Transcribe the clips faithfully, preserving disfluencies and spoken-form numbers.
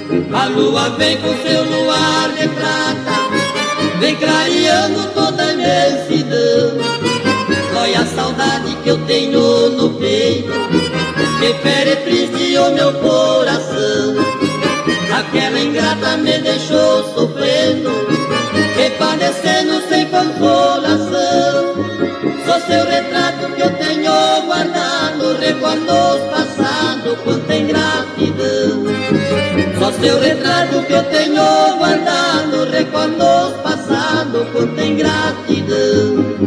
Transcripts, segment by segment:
A lua vem com seu luar de prata, vem clareando toda a imensidão. Dói a saudade que eu tenho no peito, que fere triste o meu coração. Aquela ingrata me deixou sofrendo, e padecendo sem consolação. Sou seu retrato que eu tenho guardado, recordos passados, quanta ingratidão. Só seu retrato que eu tenho guardado, recordos passados, quanta ingratidão.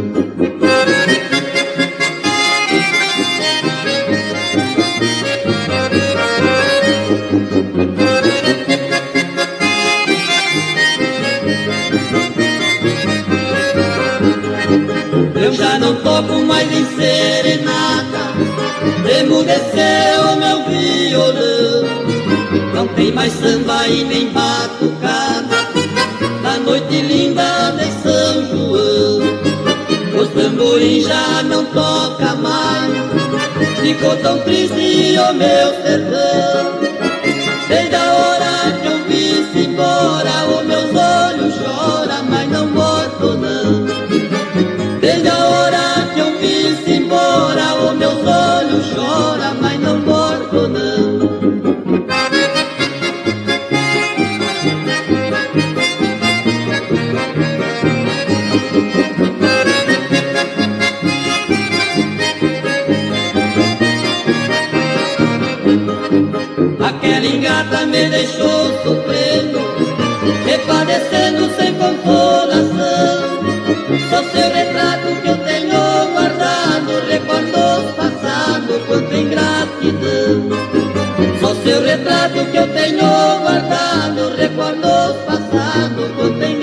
Eu já não toco mais em serenata, emudeceu meu violão. Não tem mais samba e nem batucada na noite linda de São João. Os tamborins já não toca mais, ficou tão triste o meu sertão. Desde a hora que eu vi-se embora, os meus olhos choram, mas não morto não. Desde a hora que eu vi-se embora, os meus olhos choram, mas não morto não. Aquela ingrata me deixou sofrendo, e padecendo sem consolação. Só seu retrato que eu tenho guardado, recordos passados, quanta ingratidão. Só seu retrato que eu tenho guardado, recordos passados, quanta ingratidão.